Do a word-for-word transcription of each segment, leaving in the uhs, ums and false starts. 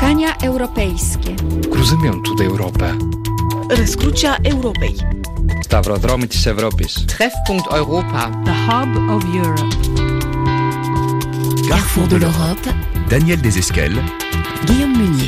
Spotkania europejskie. Cruzământul de Europa. Răscrucea Europei. Stavrodromul Europei. Treffpunkt Europa. The hub of Europe. Carrefour de l'Europe. Daniel Desesquelles. Guillaume Munier.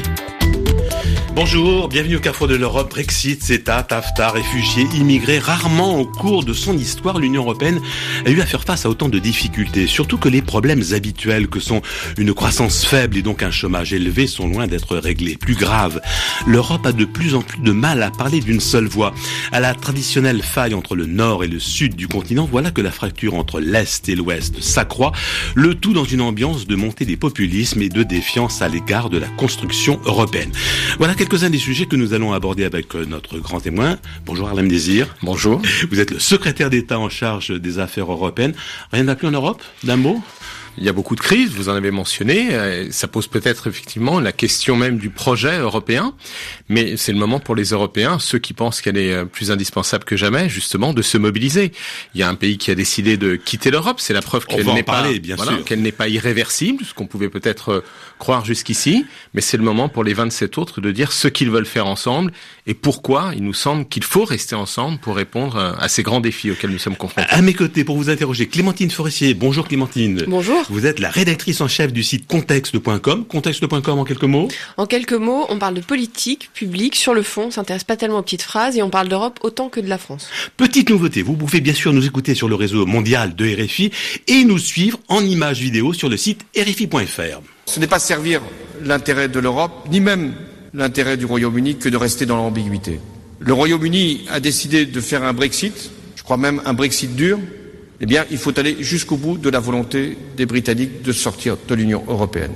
Bonjour, bienvenue au Carrefour de l'Europe. Brexit, CETA, TAFTA, réfugiés, immigrés. Rarement au cours de son histoire, l'Union européenne a eu à faire face à autant de difficultés. Surtout que les problèmes habituels que sont une croissance faible et donc un chômage élevé sont loin d'être réglés. Plus grave, l'Europe a de plus en plus de mal à parler d'une seule voix. À la traditionnelle faille entre le nord et le sud du continent, voilà que la fracture entre l'Est et l'Ouest s'accroît. Le tout dans une ambiance de montée des populismes et de défiance à l'égard de la construction européenne. Voilà quelques-uns des sujets que nous allons aborder avec notre grand témoin. Bonjour Harlem Désir. Bonjour. Vous êtes le secrétaire d'État en charge des affaires européennes. Rien ne va plus en Europe? D'un mot? Il y a beaucoup de crises, vous en avez mentionné. Ça pose peut-être effectivement la question même du projet européen. Mais c'est le moment pour les Européens, ceux qui pensent qu'elle est plus indispensable que jamais, justement, de se mobiliser. Il y a un pays qui a décidé de quitter l'Europe. C'est la preuve qu'elle n'est pas, parler, bien voilà, sûr. qu'elle n'est pas irréversible, ce qu'on pouvait peut-être croire jusqu'ici. Mais c'est le moment pour les vingt-sept autres de dire ce qu'ils veulent faire ensemble et pourquoi il nous semble qu'il faut rester ensemble pour répondre à ces grands défis auxquels nous sommes confrontés. À mes côtés, pour vous interroger, Clémentine Forestier. Bonjour Clémentine. Bonjour. Vous êtes la rédactrice en chef du site contexte point com. contexte point com en quelques mots. En quelques mots, on parle de politique publique sur le fond, on s'intéresse pas tellement aux petites phrases et on parle d'Europe autant que de la France. Petite nouveauté, vous pouvez bien sûr nous écouter sur le réseau mondial de R F I et nous suivre en images vidéo sur le site R F I point F R. Ce n'est pas servir l'intérêt de l'Europe, ni même l'intérêt du Royaume-Uni que de rester dans l'ambiguïté. Le Royaume-Uni a décidé de faire un Brexit, je crois même un Brexit dur. Eh bien, il faut aller jusqu'au bout de la volonté des Britanniques de sortir de l'Union européenne.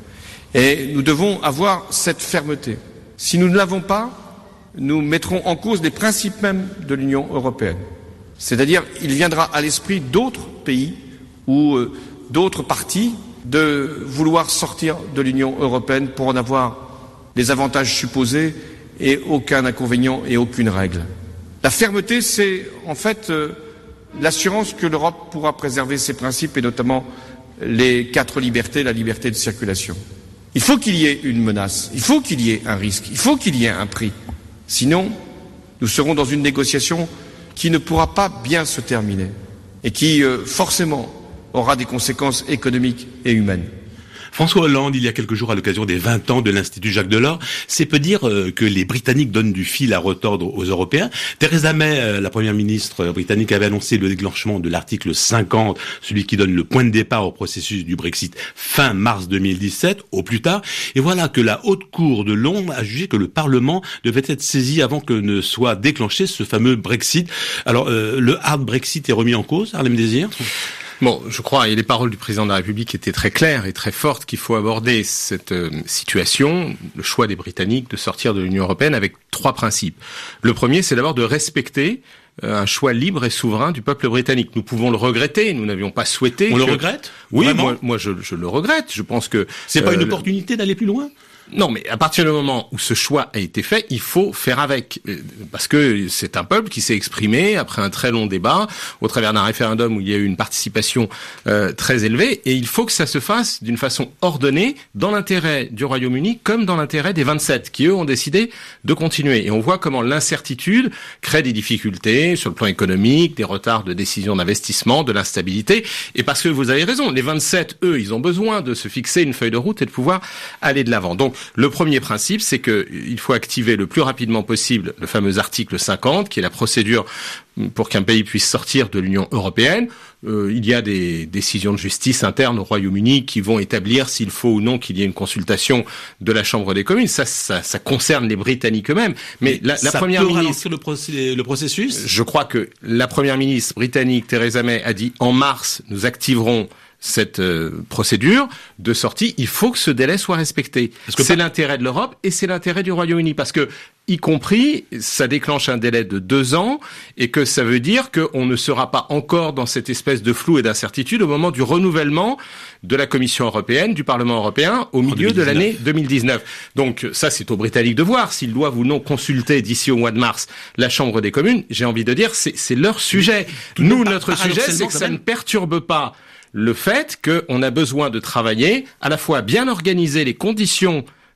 Et nous devons avoir cette fermeté. Si nous ne l'avons pas, nous mettrons en cause les principes mêmes de l'Union européenne. C'est-à-dire, il viendra à l'esprit d'autres pays ou euh, d'autres partis de vouloir sortir de l'Union européenne pour en avoir les avantages supposés et aucun inconvénient et aucune règle. La fermeté, c'est en fait euh, l'assurance que l'Europe pourra préserver ses principes et notamment les quatre libertés, la liberté de circulation. Il faut qu'il y ait une menace, il faut qu'il y ait un risque, il faut qu'il y ait un prix. Sinon, nous serons dans une négociation qui ne pourra pas bien se terminer et qui, euh, forcément, aura des conséquences économiques et humaines. François Hollande, il y a quelques jours, à l'occasion des vingt ans de l'Institut Jacques Delors, c'est peu dire euh, que les Britanniques donnent du fil à retordre aux Européens. Theresa May, euh, la première ministre britannique, avait annoncé le déclenchement de l'article cinquante, celui qui donne le point de départ au processus du Brexit, fin mars deux mille dix-sept, au plus tard. Et voilà que la Haute Cour de Londres a jugé que le Parlement devait être saisi avant que ne soit déclenché ce fameux Brexit. Alors, euh, le hard Brexit est remis en cause, Harlem Désir ? Bon, je crois, et les paroles du président de la République étaient très claires et très fortes, qu'il faut aborder cette euh, situation, le choix des Britanniques de sortir de l'Union européenne avec trois principes. Le premier, c'est d'abord de respecter euh, un choix libre et souverain du peuple britannique. Nous pouvons le regretter, nous n'avions pas souhaité... On que... le regrette ? Oui, Vraiment ? moi, moi je, je le regrette. Je pense que... C'est euh, pas une opportunité d'aller plus loin ? Non, mais à partir du moment où ce choix a été fait, il faut faire avec. Parce que c'est un peuple qui s'est exprimé après un très long débat, au travers d'un référendum où il y a eu une participation euh, très élevée, et il faut que ça se fasse d'une façon ordonnée, dans l'intérêt du Royaume-Uni, comme dans l'intérêt des vingt-sept, qui eux ont décidé de continuer. Et on voit comment l'incertitude crée des difficultés sur le plan économique, des retards de décision d'investissement, de l'instabilité, et parce que vous avez raison, les vingt-sept, eux, ils ont besoin de se fixer une feuille de route et de pouvoir aller de l'avant. Donc, le premier principe, c'est que il faut activer le plus rapidement possible le fameux article cinquante, qui est la procédure pour qu'un pays puisse sortir de l'Union européenne. Euh, il y a des décisions de justice internes au Royaume-Uni qui vont établir s'il faut ou non qu'il y ait une consultation de la Chambre des communes. Ça, ça, ça concerne les Britanniques eux-mêmes. Mais la, la ça première peut ministre, ralentir le, procé- le processus. Je crois que la première ministre britannique Theresa May a dit en mars, nous activerons cette euh, procédure de sortie. Il faut que ce délai soit respecté. Parce que c'est pas... l'intérêt de l'Europe et c'est l'intérêt du Royaume-Uni. Parce que, y compris, ça déclenche un délai de deux ans et que ça veut dire qu'on ne sera pas encore dans cette espèce de flou et d'incertitude au moment du renouvellement de la Commission européenne, du Parlement européen, au milieu de l'année deux mille dix-neuf. Donc ça, c'est aux Britanniques de voir s'ils doivent ou non consulter d'ici au mois de mars la Chambre des communes. J'ai envie de dire, c'est, c'est leur sujet. Nous, notre sujet, c'est que ça ne perturbe pas le fait qu'on a besoin de travailler, à la fois bien organiser les conditions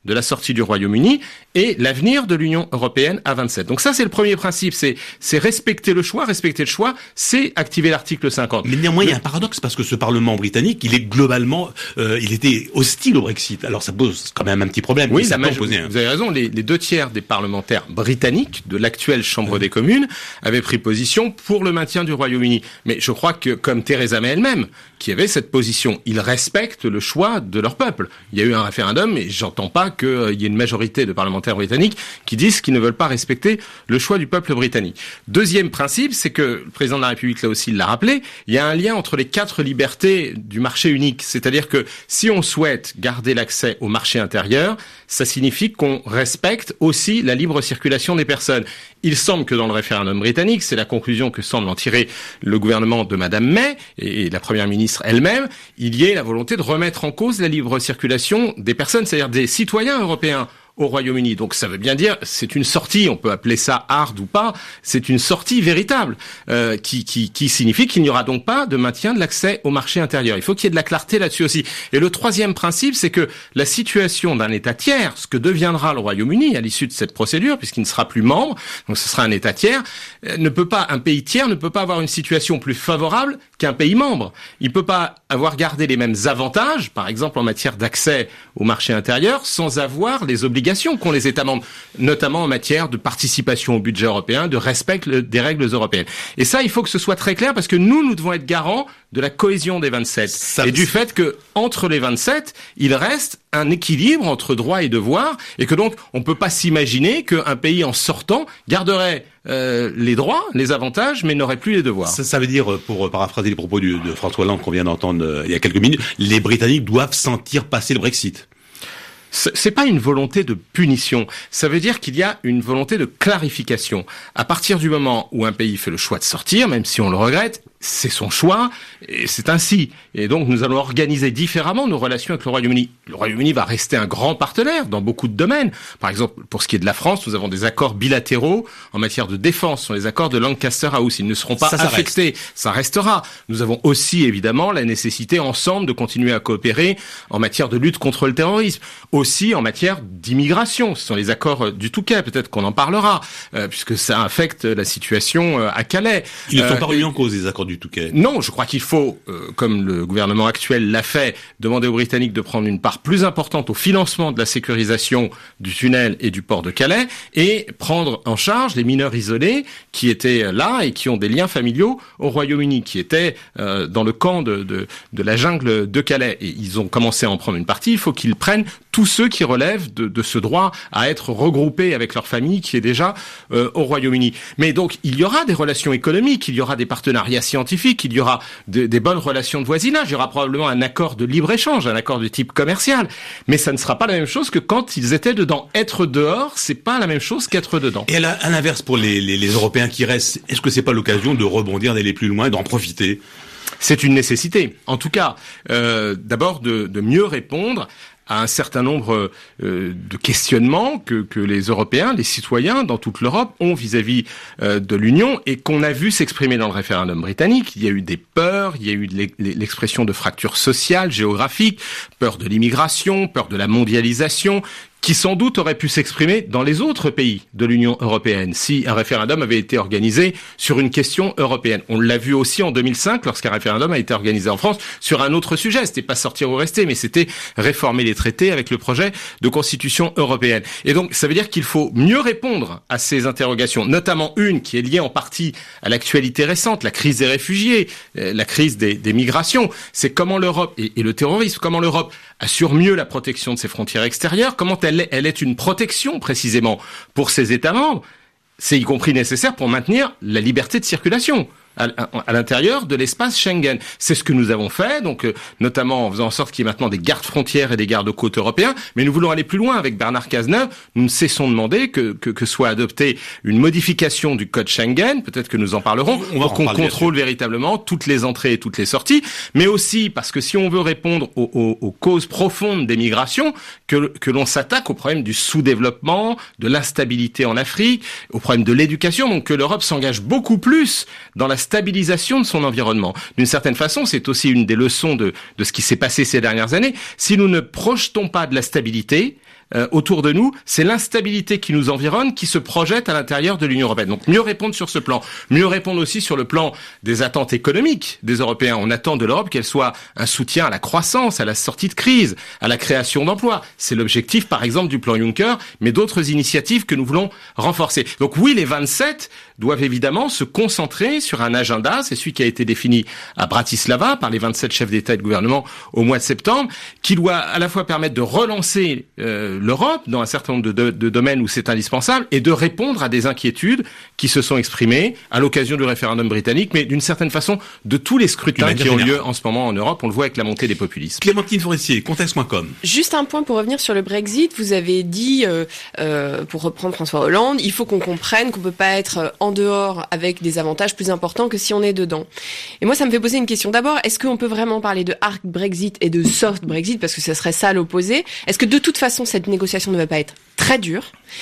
de la sortie du Royaume-Uni et l'avenir de l'Union européenne à vingt-sept. Donc ça, c'est le premier principe, c'est, c'est respecter le choix. Respecter le choix, c'est activer l'article cinquante. Mais néanmoins, il y a un paradoxe, parce que ce Parlement britannique, il est globalement, euh, il était hostile au Brexit. Alors ça pose quand même un petit problème. Oui, ça la peut major- poser un... vous avez raison, les, les deux tiers des parlementaires britanniques de l'actuelle Chambre mmh. des communes avaient pris position pour le maintien du Royaume-Uni. Mais je crois que, comme Theresa May elle-même, qui avait cette position, ils respectent le choix de leur peuple. Il y a eu un référendum, et j'entends pas qu'il euh, y ait une majorité de parlementaires britanniques qui disent qu'ils ne veulent pas respecter le choix du peuple britannique. Deuxième principe, c'est que le président de la République, là aussi, il l'a rappelé, il y a un lien entre les quatre libertés du marché unique. C'est-à-dire que si on souhaite garder l'accès au marché intérieur, ça signifie qu'on respecte aussi la libre circulation des personnes. Il semble que dans le référendum britannique, c'est la conclusion que semble en tirer le gouvernement de Madame May et la première ministre elle-même, il y ait la volonté de remettre en cause la libre circulation des personnes, c'est-à-dire des citoyens européens au Royaume-Uni. Donc ça veut bien dire, c'est une sortie, on peut appeler ça hard ou pas, c'est une sortie véritable euh, qui, qui, qui signifie qu'il n'y aura donc pas de maintien de l'accès au marché intérieur. Il faut qu'il y ait de la clarté là-dessus aussi. Et le troisième principe, c'est que la situation d'un État tiers, ce que deviendra le Royaume-Uni à l'issue de cette procédure, puisqu'il ne sera plus membre, donc ce sera un État tiers, ne peut pas, un pays tiers ne peut pas avoir une situation plus favorable qu'un pays membre. Il ne peut pas avoir gardé les mêmes avantages, par exemple en matière d'accès au marché intérieur, sans avoir les obligations qu'ont les États membres, notamment en matière de participation au budget européen, de respect des règles européennes. Et ça, il faut que ce soit très clair, parce que nous, nous devons être garants de la cohésion des vingt-sept. Ça, et du fait que, entre les vingt-sept, il reste un équilibre entre droits et devoirs, et que donc, on ne peut pas s'imaginer qu'un pays en sortant garderait euh, les droits, les avantages, mais n'aurait plus les devoirs. Ça, ça veut dire, pour paraphraser les propos du, de François Hollande qu'on vient d'entendre euh, il y a quelques minutes, les Britanniques doivent sentir passer le Brexit. C'est pas une volonté de punition. Ça veut dire qu'il y a une volonté de clarification. À partir du moment où un pays fait le choix de sortir, même si on le regrette, c'est son choix, et c'est ainsi. Et donc, nous allons organiser différemment nos relations avec le Royaume-Uni. Le Royaume-Uni va rester un grand partenaire dans beaucoup de domaines. Par exemple, pour ce qui est de la France, nous avons des accords bilatéraux en matière de défense, ce sont les accords de Lancaster House. Ils ne seront pas ça, ça affectés. Reste. Ça restera. Nous avons aussi, évidemment, la nécessité ensemble de continuer à coopérer en matière de lutte contre le terrorisme. Aussi en matière d'immigration. Ce sont les accords du Touquet. Peut-être qu'on en parlera, euh, puisque ça affecte la situation euh, à Calais. Ils ne sont euh, pas remis en cause, les accords du Touquet. Non, je crois qu'il faut, euh, comme le gouvernement actuel l'a fait, demander aux Britanniques de prendre une part plus importante au financement de la sécurisation du tunnel et du port de Calais, et prendre en charge les mineurs isolés qui étaient là et qui ont des liens familiaux au Royaume-Uni, qui étaient euh, dans le camp de, de, de la jungle de Calais. Et ils ont commencé à en prendre une partie. Il faut qu'ils prennent tous ceux qui relèvent de, de ce droit à être regroupés avec leur famille qui est déjà euh, au Royaume-Uni. Mais donc, il y aura des relations économiques, il y aura des partenariats scientifiques, il y aura de, des bonnes relations de voisinage, il y aura probablement un accord de libre-échange, un accord de type commercial. Mais ça ne sera pas la même chose que quand ils étaient dedans. Être dehors, c'est pas la même chose qu'être dedans. Et à, à l'inverse, pour les, les, les Européens qui restent, est-ce que c'est pas l'occasion de rebondir, d'aller plus loin et d'en profiter ? C'est une nécessité. En tout cas, euh, d'abord de, de mieux répondre à un certain nombre euh, de questionnements que, que les Européens, les citoyens dans toute l'Europe ont vis-à-vis euh, de l'Union et qu'on a vu s'exprimer dans le référendum britannique. Il y a eu des peurs, il y a eu l'expression de fractures sociales, géographiques, peur de l'immigration, peur de la mondialisation, qui sans doute aurait pu s'exprimer dans les autres pays de l'Union européenne si un référendum avait été organisé sur une question européenne. On l'a vu aussi en deux mille cinq lorsqu'un référendum a été organisé en France sur un autre sujet. C'était pas sortir ou rester, mais c'était réformer les traités avec le projet de constitution européenne. Et donc, ça veut dire qu'il faut mieux répondre à ces interrogations, notamment une qui est liée en partie à l'actualité récente, la crise des réfugiés, la crise des, des migrations. C'est comment l'Europe, et, et le terrorisme, comment l'Europe assure mieux la protection de ses frontières extérieures, comment elle est, elle est une protection précisément pour ses États membres. C'est y compris nécessaire pour maintenir la liberté de circulation à, à, à l'intérieur de l'espace Schengen. C'est ce que nous avons fait, donc euh, notamment en faisant en sorte qu'il y ait maintenant des gardes-frontières et des gardes-côtes européens, mais nous voulons aller plus loin avec Bernard Cazeneuve. Nous ne cessons de demander que, que, que soit adoptée une modification du code Schengen, peut-être que nous en parlerons, on pour qu'on contrôle véritablement toutes les entrées et toutes les sorties, mais aussi parce que si on veut répondre aux, aux, aux causes profondes des migrations, que, que l'on s'attaque au problème du sous-développement, de l'instabilité en Afrique, au problème de l'éducation, donc que l'Europe s'engage beaucoup plus dans la stabilisation de son environnement. D'une certaine façon, c'est aussi une des leçons de, de ce qui s'est passé ces dernières années. Si nous ne projetons pas de la stabilité, euh, autour de nous, c'est l'instabilité qui nous environne, qui se projette à l'intérieur de l'Union européenne. Donc mieux répondre sur ce plan, mieux répondre aussi sur le plan des attentes économiques des Européens. On attend de l'Europe qu'elle soit un soutien à la croissance, à la sortie de crise, à la création d'emplois. C'est l'objectif, par exemple, du plan Juncker, mais d'autres initiatives que nous voulons renforcer. Donc oui, les vingt-sept doivent évidemment se concentrer sur un agenda, c'est celui qui a été défini à Bratislava par les vingt-sept chefs d'État et de gouvernement au mois de septembre, qui doit à la fois permettre de relancer euh, l'Europe dans un certain nombre de, de, de domaines où c'est indispensable et de répondre à des inquiétudes qui se sont exprimées à l'occasion du référendum britannique, mais d'une certaine façon de tous les scrutins qui ont lieu en ce moment en Europe. On le voit avec la montée des populismes. Clémentine Forestier, contexte point com. Juste un point pour revenir sur le Brexit. Vous avez dit, euh, euh, pour reprendre François Hollande, il faut qu'on comprenne qu'on peut pas être en dehors avec des avantages plus importants que si on est dedans. Et moi, ça me fait poser une question. D'abord, est-ce qu'on peut vraiment parler de hard Brexit et de soft Brexit, parce que ce serait ça l'opposé? Est-ce que de toute façon, cette négociation ne va pas être très dure?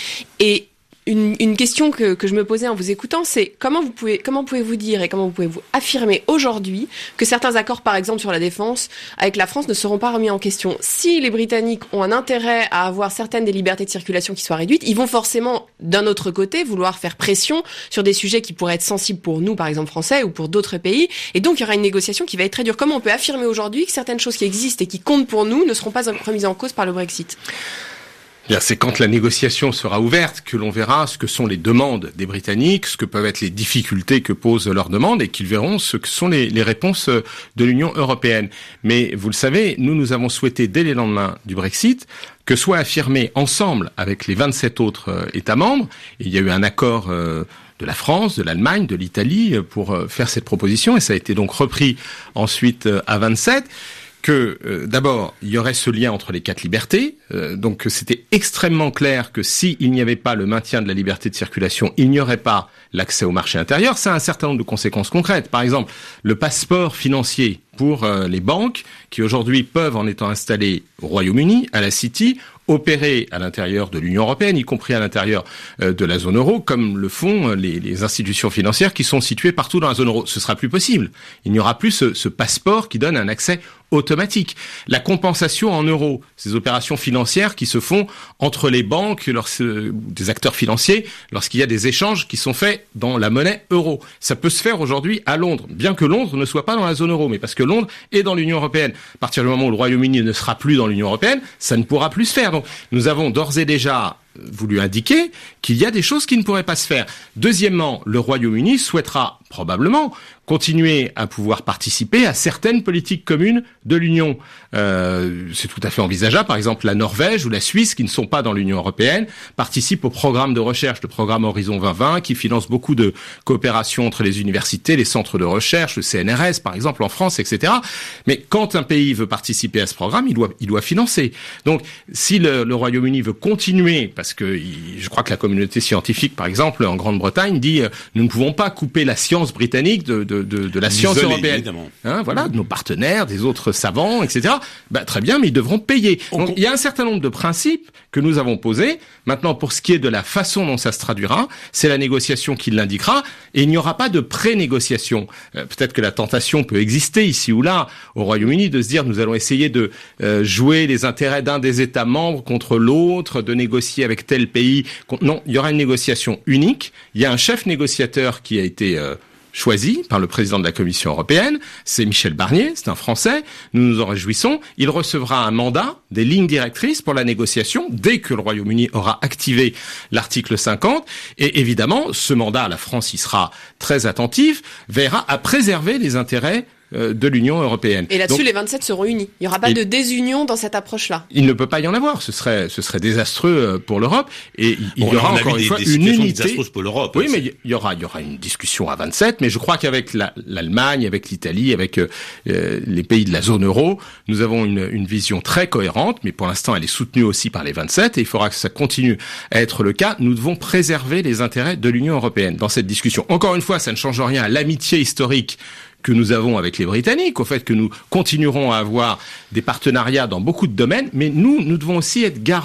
Et Une, une question que, que je me posais en vous écoutant, c'est comment vous pouvez, comment pouvez-vous dire et comment vous pouvez-vous affirmer aujourd'hui que certains accords, par exemple sur la défense, avec la France, ne seront pas remis en question? Si les Britanniques ont un intérêt à avoir certaines des libertés de circulation qui soient réduites, ils vont forcément, d'un autre côté, vouloir faire pression sur des sujets qui pourraient être sensibles pour nous, par exemple français, ou pour d'autres pays. Et donc, il y aura une négociation qui va être très dure. Comment on peut affirmer aujourd'hui que certaines choses qui existent et qui comptent pour nous ne seront pas remises en cause par le Brexit? Bien, c'est quand la négociation sera ouverte que l'on verra ce que sont les demandes des Britanniques, ce que peuvent être les difficultés que posent leurs demandes et qu'ils verront ce que sont les, les réponses de l'Union européenne. Mais vous le savez, nous, nous avons souhaité dès les lendemains du Brexit que soit affirmé ensemble avec les vingt-sept autres euh, États membres, et il y a eu un accord euh, de la France, de l'Allemagne, de l'Italie pour euh, faire cette proposition, et ça a été donc repris ensuite euh, à vingt-sept, que euh, d'abord, il y aurait ce lien entre les quatre libertés, euh, donc c'était extrêmement clair que s'il n'y avait pas le maintien de la liberté de circulation, il n'y aurait pas l'accès au marché intérieur. Ça a un certain nombre de conséquences concrètes. Par exemple, le passeport financier pour euh, les banques, qui aujourd'hui peuvent, en étant installées au Royaume-Uni, à la City, opérer à l'intérieur de l'Union européenne, y compris à l'intérieur euh, de la zone euro, comme le font les, les institutions financières qui sont situées partout dans la zone euro. Ce sera plus possible. Il n'y aura plus ce, ce passeport qui donne un accès automatique. La compensation en euros, ces opérations financières qui se font entre les banques, lors, euh, des acteurs financiers, lorsqu'il y a des échanges qui sont faits dans la monnaie euro. Ça peut se faire aujourd'hui à Londres, bien que Londres ne soit pas dans la zone euro, mais parce que Londres est dans l'Union européenne. À partir du moment où le Royaume-Uni ne sera plus dans l'Union européenne, ça ne pourra plus se faire. Donc, nous avons d'ores et déjà voulu indiquer qu'il y a des choses qui ne pourraient pas se faire. Deuxièmement, le Royaume-Uni souhaitera probablement continuer à pouvoir participer à certaines politiques communes de l'Union. Euh, c'est tout à fait envisageable. Par exemple, la Norvège ou la Suisse, qui ne sont pas dans l'Union européenne, participent au programme de recherche, le programme Horizon vingt vingt, qui finance beaucoup de coopération entre les universités, les centres de recherche, le C N R S, par exemple, en France, et cetera. Mais quand un pays veut participer à ce programme, il doit, il doit financer. Donc, si le, le Royaume-Uni veut continuer, parce que il, je crois que la communauté scientifique, par exemple, en Grande-Bretagne, dit euh, nous ne pouvons pas couper la science britannique de, de, de, de la science Isolé, européenne. Hein, voilà, de nos partenaires, des autres savants, et cetera. Bah, très bien, mais ils devront payer. Donc, il y a un certain nombre de principes que nous avons posés. Maintenant, pour ce qui est de la façon dont ça se traduira, c'est la négociation qui l'indiquera, et il n'y aura pas de pré-négociation. Euh, peut-être que la tentation peut exister ici ou là au Royaume-Uni de se dire nous allons essayer de euh, jouer les intérêts d'un des États membres contre l'autre, de négocier avec tel pays. Non, il y aura une négociation unique. Il y a un chef négociateur qui a été euh, choisi par le président de la Commission européenne, c'est Michel Barnier, c'est un Français, nous nous en réjouissons. Il recevra un mandat, des lignes directrices pour la négociation, dès que le Royaume-Uni aura activé l'article cinquante. Et évidemment, ce mandat, la France y sera très attentive, veillera à préserver les intérêts de l'Union européenne. Et là-dessus, Donc, les vingt-sept seront unis. Il n'y aura pas et, de désunion dans cette approche-là. Il ne peut pas y en avoir. Ce serait, ce serait désastreux pour l'Europe. Et il bon, y aura encore une fois des, une unité. Désastreuses pour l'Europe. Oui, mais il y aura, il y aura une discussion à vingt-sept. Mais je crois qu'avec la, l'Allemagne, avec l'Italie, avec euh, les pays de la zone euro, nous avons une, une vision très cohérente. Mais pour l'instant, elle est soutenue aussi par les vingt-sept. Et il faudra que ça continue à être le cas. Nous devons préserver les intérêts de l'Union européenne dans cette discussion. Encore une fois, ça ne change rien à l'amitié historique que nous avons avec les Britanniques, au fait que nous continuerons à avoir des partenariats dans beaucoup de domaines, mais nous, nous devons aussi être garants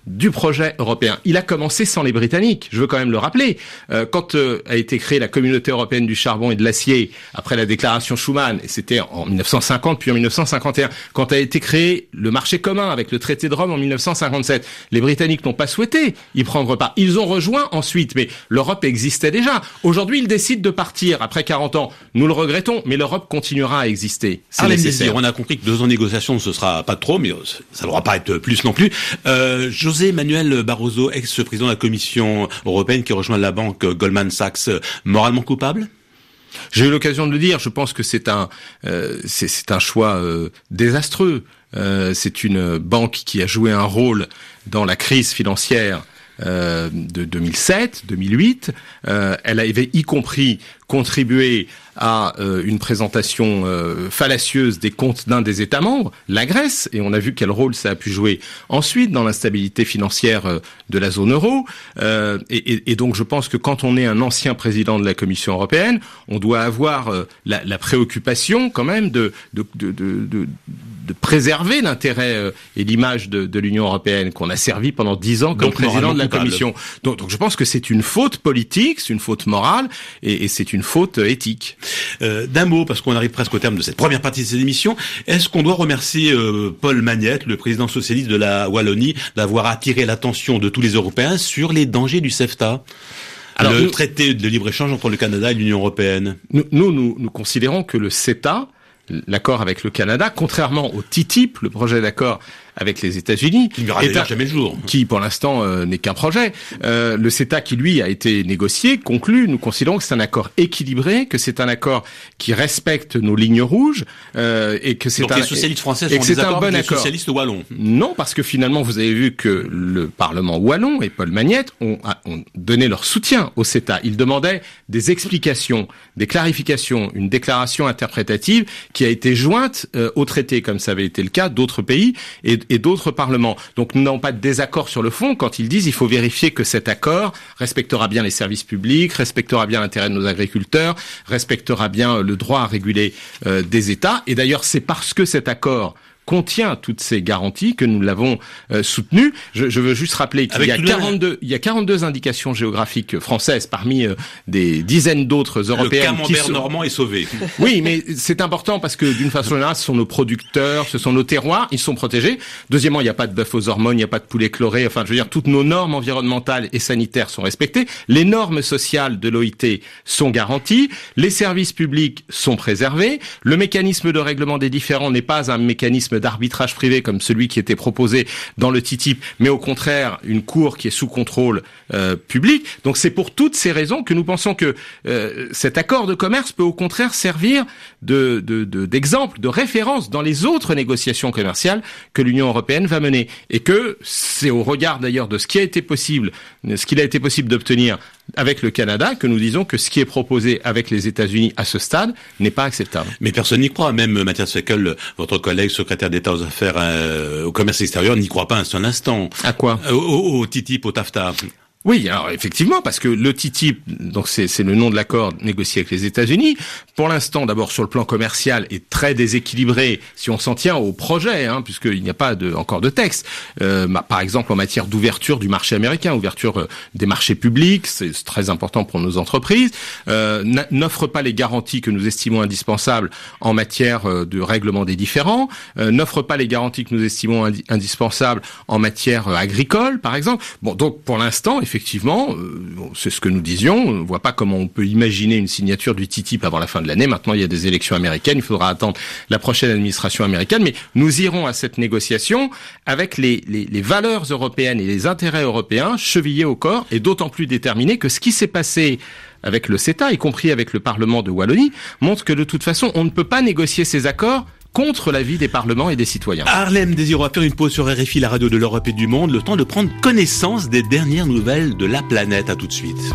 du projet européen. Il a commencé sans les Britanniques, je veux quand même le rappeler. Euh, quand euh, a été créée la Communauté européenne du charbon et de l'acier, après la déclaration Schuman, et c'était en dix-neuf cent cinquante puis en dix-neuf cent cinquante et un, quand a été créé le marché commun avec le traité de Rome en dix-neuf cent cinquante-sept, les Britanniques n'ont pas souhaité y prendre part. Ils ont rejoint ensuite, mais l'Europe existait déjà. Aujourd'hui, ils décident de partir après quarante ans. Nous le regrettons, mais l'Europe continuera à exister. C'est Arlène nécessaire. Désir, on a compris que deux ans de négociation, ce sera pas trop, mais ça ne devra pas être plus non plus. Euh, José Manuel Barroso, ex-président de la Commission européenne qui rejoint la banque Goldman Sachs, moralement coupable ? J'ai eu l'occasion de le dire. Je pense que c'est un, euh, c'est, c'est un choix euh, désastreux. Euh, c'est une banque qui a joué un rôle dans la crise financière euh, de deux mille sept, deux mille huit. Euh, elle avait y compris contribué à euh, une présentation euh, fallacieuse des comptes d'un des États membres, la Grèce, et on a vu quel rôle ça a pu jouer ensuite dans l'instabilité financière euh, de la zone euro. Euh, et, et, et donc je pense que quand on est un ancien président de la Commission européenne, on doit avoir euh, la, la préoccupation quand même de, de, de, de, de, de préserver l'intérêt euh, et l'image de, de l'Union européenne qu'on a servi pendant dix ans comme donc, président de la coupable. Commission. Donc, donc je pense que c'est une faute politique, c'est une faute morale et, et c'est une faute euh, éthique. Euh, d'un mot, parce qu'on arrive presque au terme de cette première partie de cette émission, est-ce qu'on doit remercier euh, Paul Magnette, le président socialiste de la Wallonie, d'avoir attiré l'attention de tous les Européens sur les dangers du CEFTA ? Alors, le nous, traité de libre-échange entre le Canada et l'Union européenne. Nous, nous, nous, nous considérons que le CETA, l'accord avec le Canada, contrairement au T T I P, le projet d'accord avec les États-Unis, qui ne verra d'ailleurs jamais le jour, qui pour l'instant euh, n'est qu'un projet. Euh, le CETA qui lui a été négocié, conclu, nous considérons que c'est un accord équilibré, que c'est un accord qui respecte nos lignes rouges euh, et que c'est Donc un les socialistes français sont c'est d'accord un bon avec les accord. socialistes wallons. Non, parce que finalement vous avez vu que le Parlement wallon et Paul Magnette ont, ont donné leur soutien au CETA. Ils demandaient des explications, des clarifications, une déclaration interprétative qui a été jointe euh, au traité, comme ça avait été le cas d'autres pays et et d'autres parlements. Donc nous n'avons pas de désaccord sur le fond quand ils disent il faut vérifier que cet accord respectera bien les services publics, respectera bien l'intérêt de nos agriculteurs, respectera bien le droit à réguler euh, des États. Et d'ailleurs, c'est parce que cet accord contient toutes ces garanties que nous l'avons euh, soutenu. Je, je veux juste rappeler qu'il y a quarante-deux, il y a quarante-deux indications géographiques françaises parmi euh, des dizaines d'autres européennes. Le camembert qui sont... normand est sauvé. Oui, mais c'est important parce que d'une façon générale, ce sont nos producteurs, ce sont nos terroirs, ils sont protégés. Deuxièmement, il n'y a pas de bœuf aux hormones, il n'y a pas de poulet chloré. Enfin, je veux dire, toutes nos normes environnementales et sanitaires sont respectées. Les normes sociales de l'O I T sont garanties. Les services publics sont préservés. Le mécanisme de règlement des différends n'est pas un mécanisme d'arbitrage privé comme celui qui était proposé dans le T T I P, mais au contraire une cour qui est sous contrôle euh, public. Donc c'est pour toutes ces raisons que nous pensons que euh, cet accord de commerce peut au contraire servir de, de, de, d'exemple, de référence dans les autres négociations commerciales que l'Union européenne va mener. Et que c'est au regard d'ailleurs de ce qui a été possible, ce qu'il a été possible d'obtenir avec le Canada, que nous disons que ce qui est proposé avec les États-Unis à ce stade n'est pas acceptable. Mais personne n'y croit. Même Matthias Fekl, votre collègue secrétaire d'État aux affaires euh, au commerce extérieur, n'y croit pas un seul instant. À quoi ? Au, au, au T T I P, au TAFTA. Oui, alors effectivement, parce que le T T I P, donc c'est, c'est le nom de l'accord négocié avec les États-Unis, pour l'instant, d'abord sur le plan commercial, est très déséquilibré si on s'en tient au projet, hein, puisqu'il n'y a pas de, encore de texte. Euh, par exemple, en matière d'ouverture du marché américain, ouverture euh, des marchés publics, c'est, c'est très important pour nos entreprises, euh, n'offre pas les garanties que nous estimons indispensables en matière euh, de règlement des différends, euh, n'offre pas les garanties que nous estimons indi- indispensables en matière euh, agricole, par exemple. Bon, donc pour l'instant, effectivement, euh, c'est ce que nous disions. On ne voit pas comment on peut imaginer une signature du T T I P avant la fin de l'année. Maintenant, il y a des élections américaines. Il faudra attendre la prochaine administration américaine. Mais nous irons à cette négociation avec les, les, les valeurs européennes et les intérêts européens chevillés au corps et d'autant plus déterminés que ce qui s'est passé avec le CETA, y compris avec le Parlement de Wallonie, montre que de toute façon, on ne peut pas négocier ces accords contre l'avis des parlements et des citoyens. Arlène Désir, on va faire une pause sur R F I, la radio de l'Europe et du monde, le temps de prendre connaissance des dernières nouvelles de la planète. À tout de suite.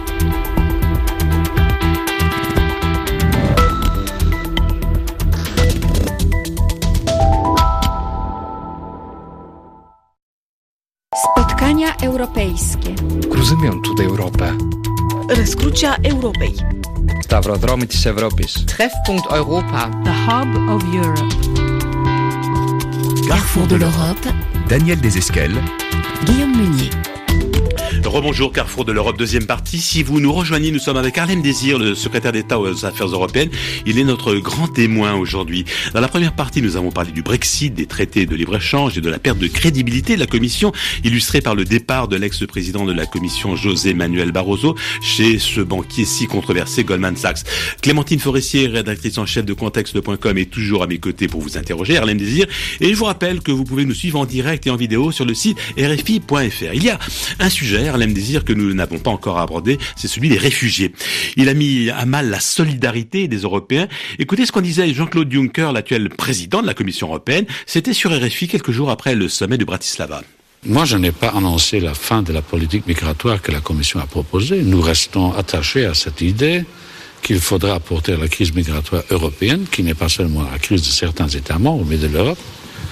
Spotkania europejskie. Rozumią tutaj Europę. Rozkrucia Europej. Stawrodromy της Ευρώπης. Treffpunkt Europa. The Hub of Europe. Carrefour de l'Europe, Daniel Desesquelles, Guillaume Meunier. Rebonjour, Carrefour de l'Europe, deuxième partie. Si vous nous rejoignez, nous sommes avec Harlem Désir, le secrétaire d'État aux Affaires européennes. Il est notre grand témoin aujourd'hui. Dans la première partie, nous avons parlé du Brexit, des traités de libre-échange et de la perte de crédibilité de la Commission, illustrée par le départ de l'ex-président de la Commission, José Manuel Barroso, chez ce banquier si controversé, Goldman Sachs. Clémentine Forestier, rédactrice en chef de contexte point com, est toujours à mes côtés pour vous interroger, Harlem Désir. Et je vous rappelle que vous pouvez nous suivre en direct et en vidéo sur le site R F I point F R. Il y a un sujet, Harlem Désir, que nous n'avons pas encore abordé, c'est celui des réfugiés. Il a mis à mal la solidarité des Européens. Écoutez ce qu'en disait Jean-Claude Juncker, l'actuel président de la Commission européenne. C'était sur R F I quelques jours après le sommet de Bratislava. Moi, je n'ai pas annoncé la fin de la politique migratoire que la Commission a proposée. Nous restons attachés à cette idée qu'il faudra apporter à la crise migratoire européenne, qui n'est pas seulement la crise de certains États membres, mais de l'Europe,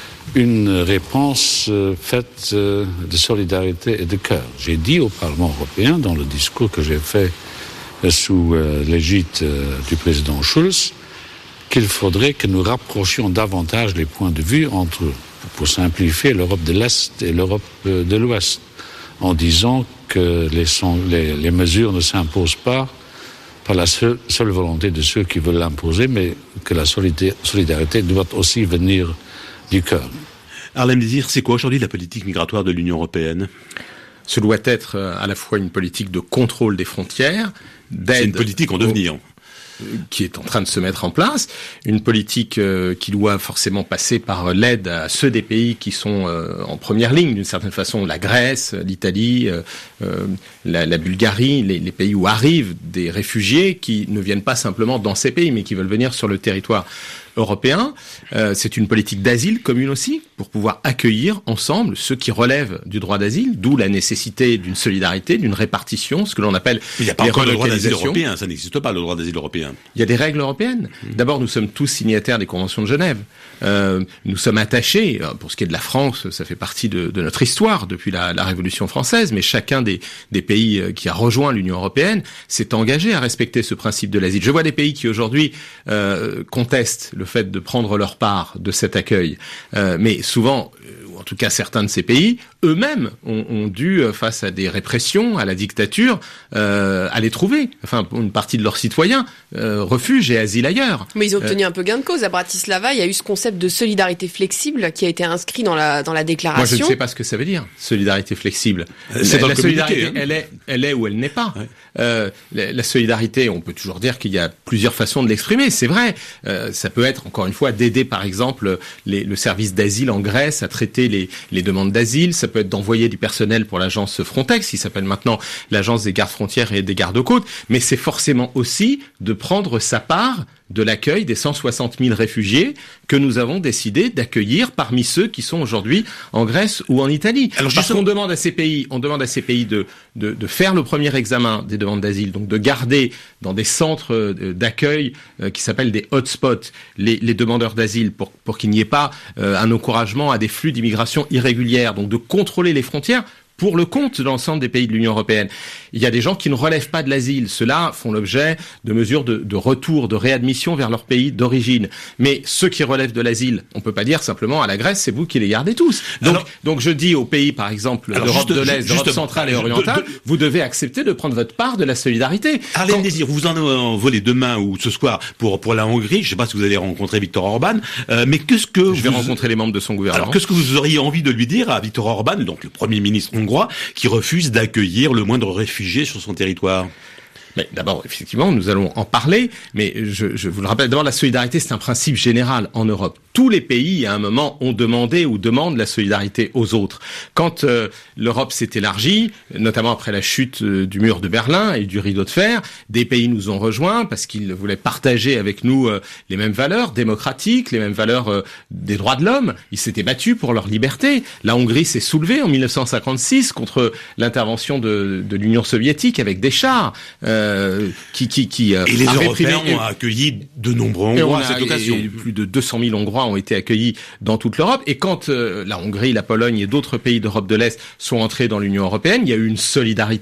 une réponse euh, faite euh, de solidarité et de cœur. J'ai dit au Parlement européen, dans le discours que j'ai fait euh, sous euh, l'égide euh, du président Schulz, qu'il faudrait que nous rapprochions davantage les points de vue entre, pour simplifier, l'Europe de l'Est et l'Europe euh, de l'Ouest, en disant que les, les, les mesures ne s'imposent pas par la seule, seule volonté de ceux qui veulent l'imposer, mais que la solidarité doit aussi venir du cœur. Harlem Désir, c'est quoi aujourd'hui la politique migratoire de l'Union européenne ? Ce doit être à la fois une politique de contrôle des frontières, d'aide. C'est une politique en devenir. Au... qui est en train de se mettre en place, une politique euh, qui doit forcément passer par l'aide à ceux des pays qui sont euh, en première ligne, d'une certaine façon, la Grèce, l'Italie, euh, euh, la, la Bulgarie, les, les pays où arrivent des réfugiés qui ne viennent pas simplement dans ces pays, mais qui veulent venir sur le territoire européen. Euh, c'est une politique d'asile commune aussi, pour pouvoir accueillir ensemble ceux qui relèvent du droit d'asile, d'où la nécessité d'une solidarité, d'une répartition, ce que l'on appelle il n'y a pas encore le droit d'asile européen, ça n'existe pas le droit d'asile européen. Il y a des règles européennes. Mmh. D'abord, nous sommes tous signataires des conventions de Genève. Euh, nous sommes attachés, pour ce qui est de la France, ça fait partie de, de notre histoire depuis la, la Révolution française, mais chacun des, des pays qui a rejoint l'Union européenne s'est engagé à respecter ce principe de l'asile. Je vois des pays qui aujourd'hui euh, contestent le fait de prendre leur part de cet accueil, euh, mais souvent, ou en tout cas certains de ces pays, eux-mêmes ont, ont dû, face à des répressions, à la dictature, euh, aller trouver, enfin une partie de leurs citoyens, euh, refuge et asile ailleurs. Mais ils ont obtenu euh, un peu gain de cause. À Bratislava, il y a eu ce concept de solidarité flexible qui a été inscrit dans la dans la déclaration. Moi, je ne sais pas ce que ça veut dire, solidarité flexible. C'est la, la solidarité, hein. elle est, elle est ou elle n'est pas. Ouais. Euh, la, la solidarité, on peut toujours dire qu'il y a plusieurs façons de l'exprimer. C'est vrai. Euh, ça peut être, encore une fois, d'aider, par exemple, les, le service d'asile en Grèce à traiter les, les demandes d'asile. Ça peut être d'envoyer du personnel pour l'agence Frontex, qui s'appelle maintenant l'agence des gardes frontières et des gardes-côtes. Mais c'est forcément aussi de prendre sa part de l'accueil des cent soixante mille réfugiés que nous avons décidé d'accueillir parmi ceux qui sont aujourd'hui en Grèce ou en Italie. Alors, parce qu'on demande à ces pays, on demande à ces pays de, de, de faire le premier examen des demandes d'asile, donc de garder dans des centres d'accueil euh, qui s'appellent des hotspots les, les demandeurs d'asile pour, pour qu'il n'y ait pas euh, un encouragement à des flux d'immigration irrégulière, donc de contrôler les frontières pour le compte de l'ensemble des pays de l'Union européenne. Il y a des gens qui ne relèvent pas de l'asile. Ceux-là font l'objet de mesures de, de retour, de réadmission vers leur pays d'origine. Mais ceux qui relèvent de l'asile, on peut pas dire simplement à la Grèce, c'est vous qui les gardez tous. Donc, alors, donc je dis aux pays, par exemple, d'Europe de l'Est, d'Europe centrale et orientale, de, de, vous devez accepter de prendre votre part de la solidarité. Harlem Désir, vous vous en envolez demain ou ce soir pour pour la Hongrie. Je sais pas si vous allez rencontrer Viktor Orban, euh, mais qu'est-ce que je vais vous... rencontrer les membres de son gouvernement. Alors qu'est-ce que vous auriez envie de lui dire à Viktor Orban, donc le Premier ministre hongrois, qui refuse d'accueillir le moindre réfugié sur son territoire? Mais d'abord, effectivement, nous allons en parler, mais je, je vous le rappelle, d'abord, la solidarité, c'est un principe général en Europe. Tous les pays, à un moment, ont demandé ou demandent la solidarité aux autres. Quand euh, l'Europe s'est élargie, notamment après la chute euh, du mur de Berlin et du rideau de fer, des pays nous ont rejoints parce qu'ils voulaient partager avec nous euh, les mêmes valeurs démocratiques, les mêmes valeurs euh, des droits de l'homme. Ils s'étaient battus pour leur liberté. La Hongrie s'est soulevée en mille neuf cent cinquante-six contre l'intervention de, de l'Union soviétique avec des chars. Euh, Euh, qui, qui, qui, euh, et les Européens ont accueilli de nombreux Hongrois à cette occasion. Et plus de deux cent mille Hongrois ont été accueillis dans toute l'Europe. Et quand euh, la Hongrie, la Pologne et d'autres pays d'Europe de l'Est sont entrés dans l'Union européenne, il y a eu une solidarité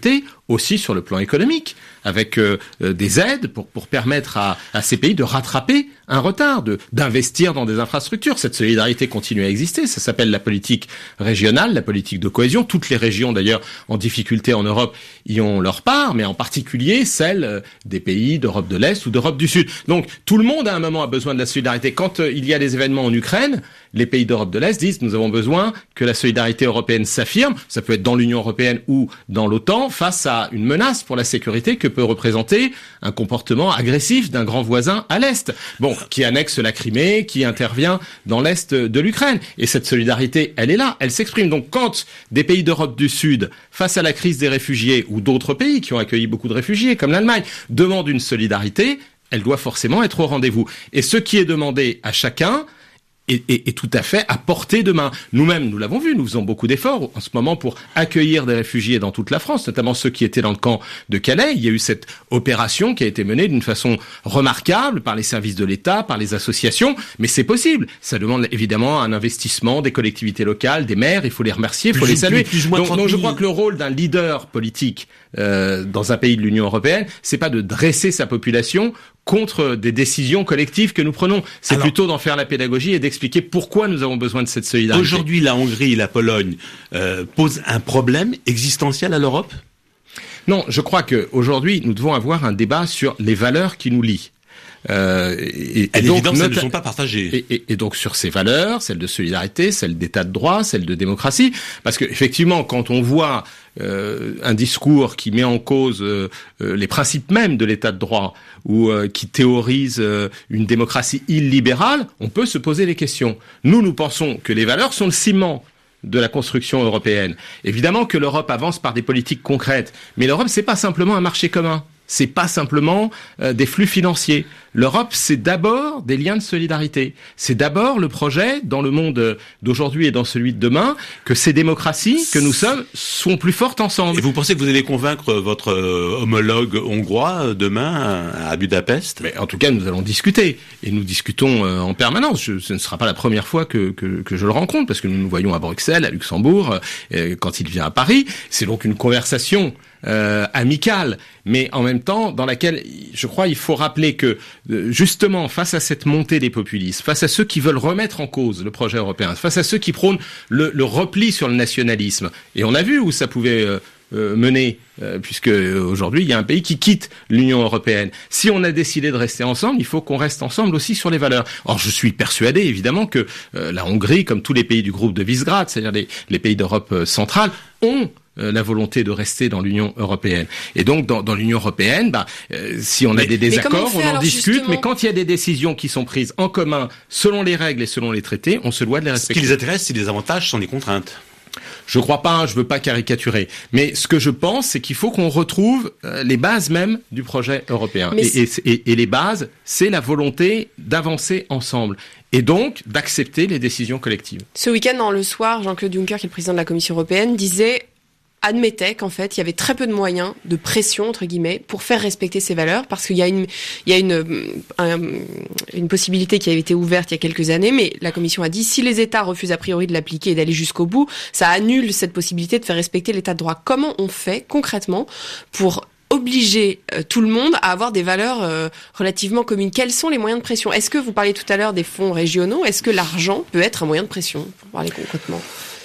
aussi sur le plan économique, avec euh, des aides pour pour permettre à, à ces pays de rattraper un retard, de d'investir dans des infrastructures. Cette solidarité continue à exister. Ça s'appelle la politique régionale, la politique de cohésion. Toutes les régions, d'ailleurs, en difficulté en Europe, y ont leur part, mais en particulier celles des pays d'Europe de l'Est ou d'Europe du Sud. Donc, tout le monde, à un moment, a besoin de la solidarité. Quand euh, il y a des événements en Ukraine, les pays d'Europe de l'Est disent nous avons besoin que la solidarité européenne s'affirme. Ça peut être dans l'Union européenne ou dans l'OTAN, face à une menace pour la sécurité que peut représenter un comportement agressif d'un grand voisin à l'Est. Bon, qui annexe la Crimée, qui intervient dans l'Est de l'Ukraine. Et cette solidarité, elle est là, elle s'exprime. Donc quand des pays d'Europe du Sud, face à la crise des réfugiés, ou d'autres pays qui ont accueilli beaucoup de réfugiés, comme l'Allemagne, demandent une solidarité, elle doit forcément être au rendez-vous. Et ce qui est demandé à chacun est, est, est tout à fait à portée de main. Nous-mêmes, nous l'avons vu, nous faisons beaucoup d'efforts en ce moment pour accueillir des réfugiés dans toute la France, notamment ceux qui étaient dans le camp de Calais. Il y a eu cette opération qui a été menée d'une façon remarquable par les services de l'État, par les associations, mais c'est possible. Ça demande évidemment un investissement des collectivités locales, des maires, il faut les remercier, il faut les saluer. Plus, plus, plus donc, donc je crois que le rôle d'un leader politique euh, dans un pays de l'Union européenne, c'est pas de dresser sa population contre des décisions collectives que nous prenons. C'est Alors, plutôt d'en faire la pédagogie et d'expliquer pourquoi nous avons besoin de cette solidarité. Aujourd'hui, la Hongrie et la Pologne euh, posent un problème existentiel à l'Europe ? Non, je crois que aujourd'hui, nous devons avoir un débat sur les valeurs qui nous lient. Euh, et, à et l'évidence, donc, elles ne sont pas partagées. Et, et, et donc sur ces valeurs, celles de solidarité, celles d'état de droit, celles de démocratie, parce que effectivement, quand on voit euh, un discours qui met en cause euh, euh, les principes mêmes de l'état de droit ou euh, qui théorise euh, une démocratie illibérale, on peut se poser des questions. Nous, nous pensons que les valeurs sont le ciment de la construction européenne. Évidemment que l'Europe avance par des politiques concrètes, mais l'Europe, c'est pas simplement un marché commun. C'est pas simplement euh, des flux financiers. L'Europe, c'est d'abord des liens de solidarité. C'est d'abord le projet, dans le monde d'aujourd'hui et dans celui de demain, que ces démocraties que nous sommes sont plus fortes ensemble. Et vous pensez que vous allez convaincre votre homologue hongrois demain à Budapest ? Mais en tout cas, nous allons discuter. Et nous discutons euh, en permanence. Je, ce ne sera pas la première fois que, que, que je le rencontre, parce que nous nous voyons à Bruxelles, à Luxembourg, euh, quand il vient à Paris. C'est donc une conversation Euh, amicale, mais en même temps dans laquelle, je crois, il faut rappeler que euh, justement face à cette montée des populistes, face à ceux qui veulent remettre en cause le projet européen, face à ceux qui prônent le, le repli sur le nationalisme, et on a vu où ça pouvait euh, euh, mener, euh, puisque euh, aujourd'hui il y a un pays qui quitte l'Union européenne. Si on a décidé de rester ensemble, il faut qu'on reste ensemble aussi sur les valeurs. Or, je suis persuadé évidemment que euh, la Hongrie, comme tous les pays du groupe de Visegrad, c'est-à-dire les, les pays d'Europe euh, centrale, ont la volonté de rester dans l'Union européenne. Et donc, dans, dans l'Union européenne, bah, euh, si on a mais, des désaccords, on, on en alors, discute, justement... mais quand il y a des décisions qui sont prises en commun, selon les règles et selon les traités, on se doit de les respecter. Ce qui les intéresse, c'est les avantages sans les contraintes. Je crois pas, je veux pas caricaturer. Mais ce que je pense, c'est qu'il faut qu'on retrouve euh, les bases même du projet européen. Et, et, et, et les bases, c'est la volonté d'avancer ensemble. Et donc, d'accepter les décisions collectives. Ce week-end, dans le soir, Jean-Claude Juncker, qui est le président de la Commission européenne, disait... admettait qu'en fait, il y avait très peu de moyens de pression, entre guillemets, pour faire respecter ces valeurs, parce qu'il y a une, il y a une, un, une possibilité qui avait été ouverte il y a quelques années, mais la Commission a dit, si les États refusent a priori de l'appliquer et d'aller jusqu'au bout, ça annule cette possibilité de faire respecter l'État de droit. Comment on fait, concrètement, pour obliger euh, tout le monde à avoir des valeurs euh, relativement communes? Quels sont les moyens de pression? Est-ce que vous parliez tout à l'heure des fonds régionaux? Est-ce que l'argent peut être un moyen de pression, pour parler concrètement?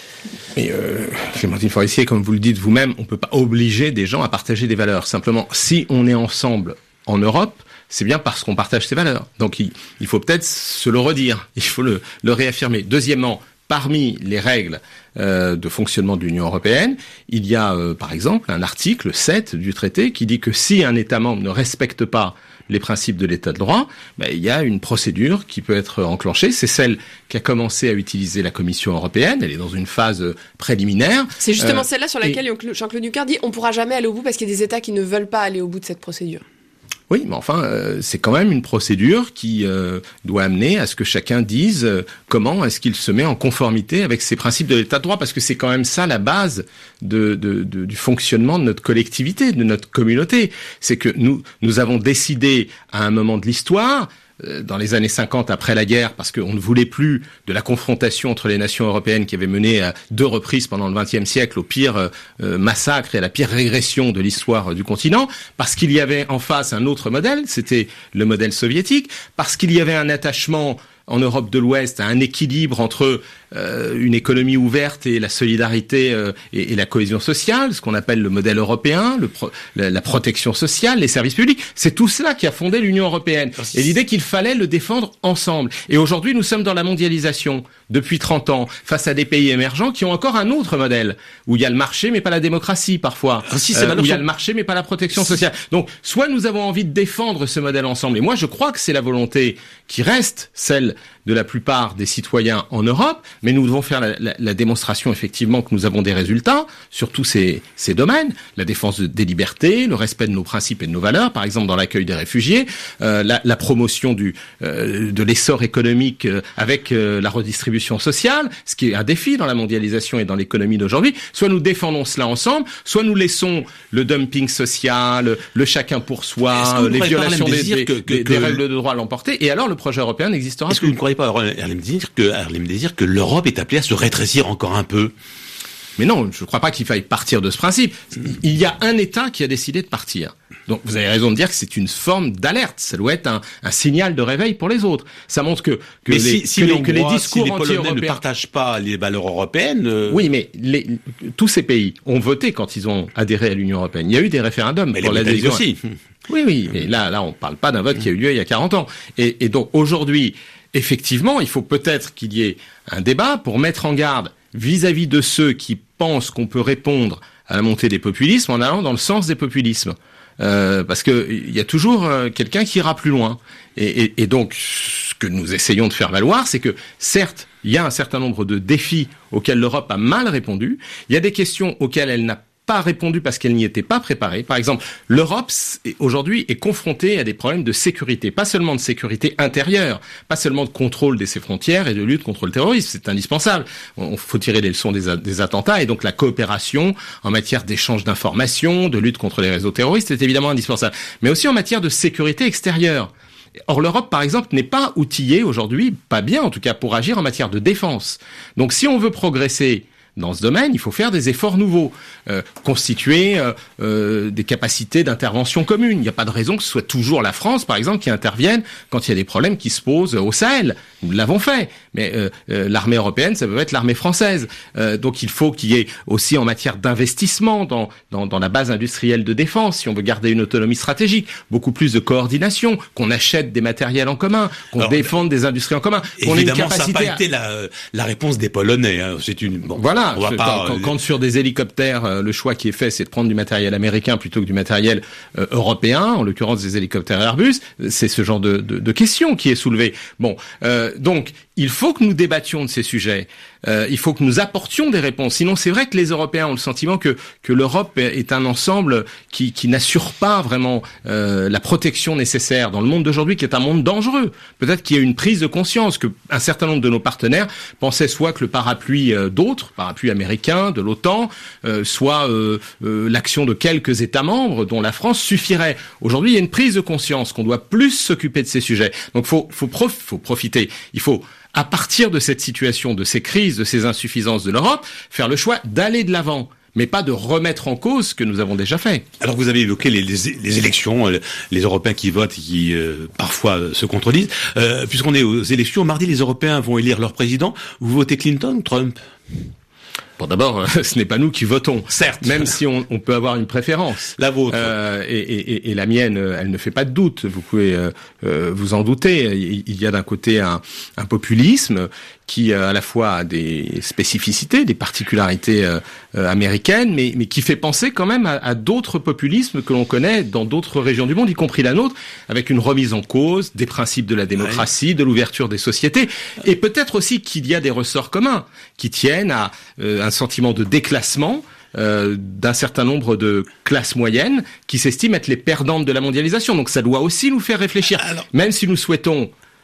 Mais euh, Clémentine Forestier, comme vous le dites vous-même, on peut pas obliger des gens à partager des valeurs. Simplement, si on est ensemble en Europe, c'est bien parce qu'on partage ces valeurs. Donc il, il faut peut-être se le redire, il faut le, le réaffirmer. Deuxièmement, parmi les règles euh, de fonctionnement de l'Union européenne, il y a euh, par exemple un article sept du traité qui dit que si un État membre ne respecte pas les principes de l'état de droit, ben, il y a une procédure qui peut être enclenchée. C'est celle qu'a commencé à utiliser la Commission européenne. Elle est dans une phase préliminaire. C'est justement euh, celle-là sur laquelle et... Jean-Claude Juncker dit on ne pourra jamais aller au bout parce qu'il y a des États qui ne veulent pas aller au bout de cette procédure. Oui, mais enfin, euh, c'est quand même une procédure qui euh, doit amener à ce que chacun dise euh, comment est-ce qu'il se met en conformité avec ces principes de l'état de droit, parce que c'est quand même ça la base de, de, de, du fonctionnement de notre collectivité, de notre communauté. C'est que nous, nous avons décidé à un moment de l'histoire euh, dans les années cinquante après la guerre, parce qu'on ne voulait plus de la confrontation entre les nations européennes qui avait mené à deux reprises pendant le vingtième siècle au pire euh, massacre et à la pire régression de l'histoire du continent, parce qu'il y avait en face un autre modèle, c'était le modèle soviétique, parce qu'il y avait un attachement en Europe de l'Ouest à un équilibre entre euh, une économie ouverte et la solidarité euh, et, et la cohésion sociale, ce qu'on appelle le modèle européen, le pro, la, la protection sociale, les services publics. C'est tout cela qui a fondé l'Union européenne. Et l'idée qu'il fallait le défendre ensemble. Et aujourd'hui, nous sommes dans la mondialisation depuis trente ans, face à des pays émergents qui ont encore un autre modèle, où il y a le marché mais pas la démocratie parfois, ah, si, euh, où il y a le marché mais pas la protection sociale. Donc, soit nous avons envie de défendre ce modèle ensemble, et moi je crois que c'est la volonté qui reste celle de la plupart des citoyens en Europe, mais nous devons faire la, la, la démonstration effectivement que nous avons des résultats sur tous ces, ces domaines, la défense de, des libertés, le respect de nos principes et de nos valeurs, par exemple dans l'accueil des réfugiés, euh, la, la promotion du, euh, de l'essor économique euh, avec euh, la redistribution sociale, ce qui est un défi dans la mondialisation et dans l'économie d'aujourd'hui. Soit nous défendons cela ensemble, soit nous laissons le dumping social, le chacun pour soi, les violations des, des, que, que, des, des que... règles de droit l'emporter, et alors le projet européen n'existera Est-ce plus. Que vous ne croyez pas, Harlem Désir, que, Harlem Désir, que l'Europe est appelée à se rétrécir encore un peu? Mais non, je ne crois pas qu'il faille partir de ce principe. Il y a un État qui a décidé de partir. Donc vous avez raison de dire que c'est une forme d'alerte. Ça doit être un, un signal de réveil pour les autres. Ça montre que, que, mais les, si, si que, les, les, que les discours si les Polonais anti-européens ne partagent pas les valeurs européennes... Euh... Oui, mais les, tous ces pays ont voté quand ils ont adhéré à l'Union européenne. Il y a eu des référendums mais pour l'adhésion aussi. Oui, oui, mais là, là, on ne parle pas d'un vote qui a eu lieu il y a quarante ans. Et, et donc aujourd'hui, effectivement, il faut peut-être qu'il y ait un débat pour mettre en garde vis-à-vis de ceux qui pensent qu'on peut répondre à la montée des populismes en allant dans le sens des populismes. Euh, parce que il y a toujours euh, quelqu'un qui ira plus loin. Et, et, et donc, ce que nous essayons de faire valoir, c'est que, certes, il y a un certain nombre de défis auxquels l'Europe a mal répondu. Il y a des questions auxquelles elle n'a pas répondu parce qu'elle n'y était pas préparée. Par exemple, l'Europe aujourd'hui est confrontée à des problèmes de sécurité, pas seulement de sécurité intérieure, pas seulement de contrôle de ses frontières et de lutte contre le terrorisme, c'est indispensable. Il faut tirer les leçons des, des attentats et donc la coopération en matière d'échange d'informations, de lutte contre les réseaux terroristes est évidemment indispensable, mais aussi en matière de sécurité extérieure. Or, l'Europe, par exemple, n'est pas outillée aujourd'hui, pas bien en tout cas, pour agir en matière de défense. Donc, si on veut progresser dans ce domaine, il faut faire des efforts nouveaux, euh, constituer euh, euh, des capacités d'intervention communes. Il n'y a pas de raison que ce soit toujours la France, par exemple, qui intervienne quand il y a des problèmes qui se posent au Sahel. Nous l'avons fait, mais euh, euh, l'armée européenne, ça peut être l'armée française. Euh, donc il faut qu'il y ait aussi en matière d'investissement dans, dans, dans la base industrielle de défense, si on veut garder une autonomie stratégique, beaucoup plus de coordination, qu'on achète des matériels en commun, qu'on Alors, défende des industries en commun, qu'on ait une capacité. Ça n'a pas été la, la réponse des Polonais. Hein. C'est une. Bon, voilà. On va je, pas, quand, euh... quand sur des hélicoptères, euh, le choix qui est fait, c'est de prendre du matériel américain plutôt que du matériel euh, européen, en l'occurrence des hélicoptères Airbus, c'est ce genre de, de, de question qui est soulevée. Bon. Euh, Donc, il faut que nous débattions de ces sujets. Euh, il faut que nous apportions des réponses. Sinon, c'est vrai que les Européens ont le sentiment que que l'Europe est un ensemble qui qui n'assure pas vraiment euh, la protection nécessaire dans le monde d'aujourd'hui, qui est un monde dangereux. Peut-être qu'il y a une prise de conscience que un certain nombre de nos partenaires pensaient soit que le parapluie euh, d'autres, parapluie américain, de l'OTAN, euh, soit euh, euh, l'action de quelques États membres, dont la France, suffirait. Aujourd'hui, il y a une prise de conscience qu'on doit plus s'occuper de ces sujets. Donc, faut faut prof, faut profiter. Il faut à partir de cette situation, de ces crises, de ces insuffisances de l'Europe, faire le choix d'aller de l'avant, mais pas de remettre en cause ce que nous avons déjà fait. Alors vous avez évoqué les, les, les élections, les Européens qui votent et qui euh, parfois se contredisent. Euh, puisqu'on est aux élections, mardi les Européens vont élire leur président. Vous votez Clinton ou Trump ? Bon, d'abord, ce n'est pas nous qui votons, certes, même si on, on peut avoir une préférence. La vôtre. Euh, et, et, et la mienne, elle ne fait pas de doute. Vous pouvez euh, euh, vous en douter. Il y a d'un côté un, un populisme qui à la fois a des spécificités, des particularités euh, euh, américaines, mais, mais qui fait penser quand même à, à d'autres populismes que l'on connaît dans d'autres régions du monde, y compris la nôtre, avec une remise en cause des principes de la démocratie, ouais. de l'ouverture des sociétés, et peut-être aussi qu'il y a des ressorts communs qui tiennent à euh, un sentiment de déclassement euh, d'un certain nombre de classes moyennes qui s'estiment être les perdantes de la mondialisation. Donc ça doit aussi nous faire réfléchir, Alors... même si nous souhaitons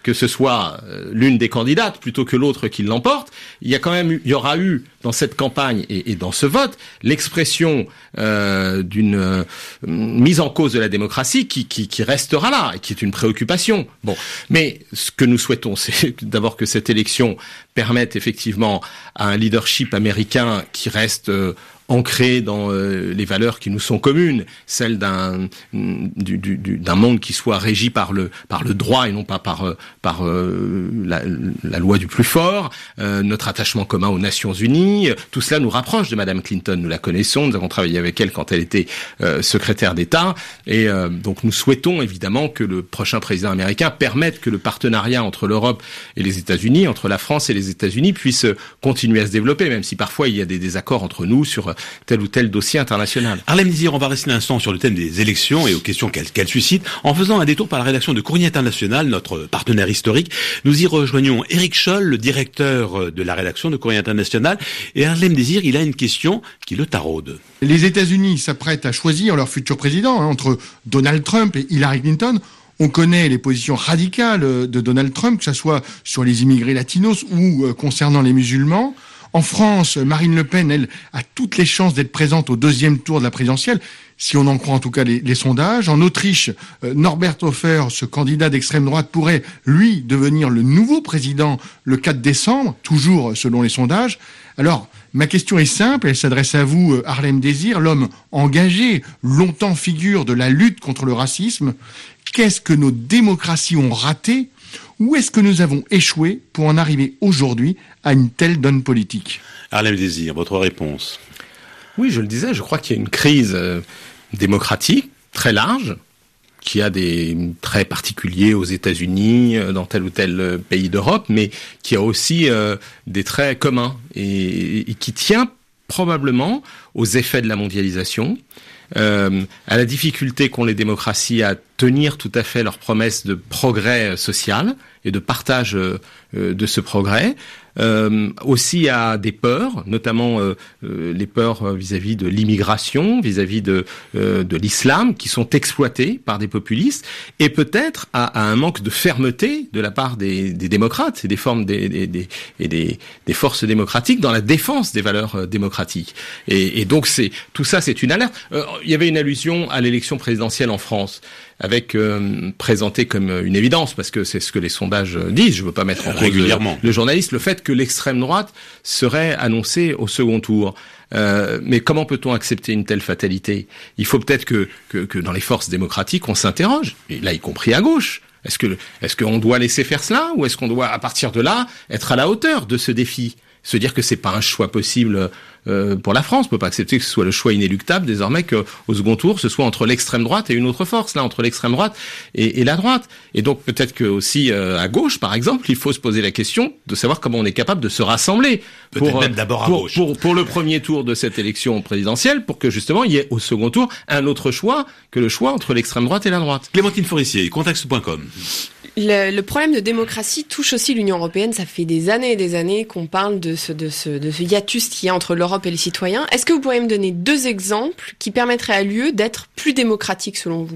que ce soit l'une des candidates plutôt que l'autre qui l'emporte, il y a quand même eu, il y aura eu dans cette campagne et, et dans ce vote l'expression euh, d'une euh, mise en cause de la démocratie qui, qui, qui restera là et qui est une préoccupation. Bon, mais ce que nous souhaitons, c'est d'abord que cette élection permette effectivement à un leadership américain qui reste euh, ancré dans euh, les valeurs qui nous sont communes, celles d'un du, du, du, d'un monde qui soit régi par le par le droit et non pas par euh, par euh, la, la loi du plus fort, euh, notre attachement commun aux Nations Unies, tout cela nous rapproche de Madame Clinton. Nous la connaissons, nous avons travaillé avec elle quand elle était euh, secrétaire d'État, et euh, donc nous souhaitons évidemment que le prochain président américain permette que le partenariat entre l'Europe et les États-Unis, entre la France et les États-Unis, puisse continuer à se développer, même si parfois il y a des désaccords entre nous sur tel ou tel dossier international. Harlem Désir, on va rester un instant sur le thème des élections et aux questions qu'elles qu'elles suscitent, en faisant un détour par la rédaction de Courrier International, notre partenaire historique. Nous y rejoignons Éric Scholl, le directeur de la rédaction de Courrier International. Et Harlem Désir, il a une question qui le taraude. Les États-Unis s'apprêtent à choisir leur futur président, hein, entre Donald Trump et Hillary Clinton. On connaît les positions radicales de Donald Trump, que ce soit sur les immigrés latinos ou euh, concernant les musulmans. En France, Marine Le Pen, elle, a toutes les chances d'être présente au deuxième tour de la présidentielle, si on en croit en tout cas les, les sondages. En Autriche, euh, Norbert Hofer, ce candidat d'extrême droite, pourrait, lui, devenir le nouveau président le quatre décembre, toujours selon les sondages. Alors, ma question est simple, elle s'adresse à vous, Harlem Désir, l'homme engagé, longtemps figure de la lutte contre le racisme. Qu'est-ce que nos démocraties ont raté ? Où est-ce que nous avons échoué pour en arriver aujourd'hui à une telle donne politique ? Harlem Désir, votre réponse ? Oui, je le disais, je crois qu'il y a une crise euh, démocratique très large, qui a des traits particuliers aux États-Unis, euh, dans tel ou tel euh, pays d'Europe, mais qui a aussi euh, des traits communs et, et qui tient probablement aux effets de la mondialisation, Euh, à la difficulté qu'ont les démocraties à tenir tout à fait leurs promesses de progrès euh, social et de partage euh, euh, de ce progrès, euh, aussi à des peurs, notamment euh, euh, les peurs vis-à-vis de l'immigration, vis-à-vis de, euh, de l'islam, qui sont exploitées par des populistes, et peut-être à, à un manque de fermeté de la part des, des démocrates et des formes des, des, des, et des, des forces démocratiques dans la défense des valeurs euh, démocratiques. Et, et donc c'est tout ça, c'est une alerte. Euh, il y avait une allusion à l'élection présidentielle en France, avec euh, présenté comme une évidence, parce que c'est ce que les sondages disent, je ne veux pas mettre en cause régulièrement le, le journaliste, le fait que l'extrême droite serait annoncée au second tour. Euh, mais comment peut-on accepter une telle fatalité ? Il faut peut-être que, que, que dans les forces démocratiques, on s'interroge, et là y compris à gauche. Est-ce que est-ce qu'on doit laisser faire cela, ou est-ce qu'on doit, à partir de là, être à la hauteur de ce défi ? Se dire que c'est pas un choix possible euh, pour la France. On peut pas accepter que ce soit le choix inéluctable désormais qu'au second tour, ce soit entre l'extrême droite et une autre force, là, entre l'extrême droite et, et la droite. Et donc peut-être que aussi euh, à gauche, par exemple, il faut se poser la question de savoir comment on est capable de se rassembler peut-être pour, même d'abord à pour, gauche. Pour, pour le premier tour de cette élection présidentielle, pour que justement il y ait au second tour un autre choix que le choix entre l'extrême droite et la droite. Clémentine Forissier, contexte point com. Le, le problème de démocratie touche aussi l'Union européenne. Ça fait des années et des années qu'on parle de ce, de ce, de ce hiatus qu'il y a entre l'Europe et les citoyens. Est-ce que vous pourriez me donner deux exemples qui permettraient à l'U E d'être plus démocratique selon vous ?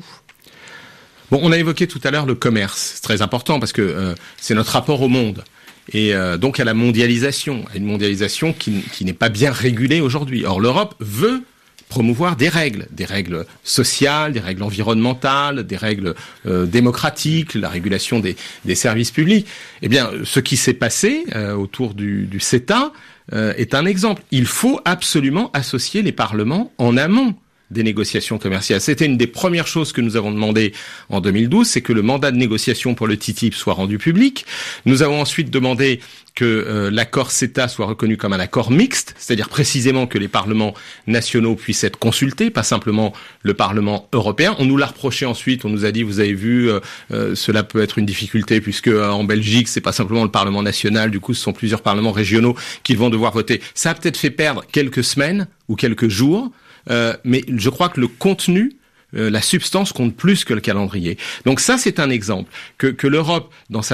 Bon, on a évoqué tout à l'heure le commerce. C'est très important parce que euh, c'est notre rapport au monde. Et euh, donc à la mondialisation, à une mondialisation qui, qui n'est pas bien régulée aujourd'hui. Or, l'Europe veut promouvoir des règles, des règles sociales, des règles environnementales, des règles euh, démocratiques, la régulation des, des services publics. Eh bien, ce qui s'est passé euh, autour du, du CETA euh, est un exemple. Il faut absolument associer les parlements en amont des négociations commerciales. C'était une des premières choses que nous avons demandé en deux mille douze, c'est que le mandat de négociation pour le T T I P soit rendu public. Nous avons ensuite demandé que euh, l'accord CETA soit reconnu comme un accord mixte, c'est-à-dire précisément que les parlements nationaux puissent être consultés, pas simplement le Parlement européen. On nous l'a reproché ensuite, on nous a dit, vous avez vu, euh, euh, cela peut être une difficulté puisque euh, en Belgique, c'est pas simplement le Parlement national, du coup ce sont plusieurs parlements régionaux qui vont devoir voter. Ça a peut-être fait perdre quelques semaines ou quelques jours, euh, mais je crois que le contenu, euh, la substance compte plus que le calendrier. Donc ça, c'est un exemple que, que l'Europe, dans sa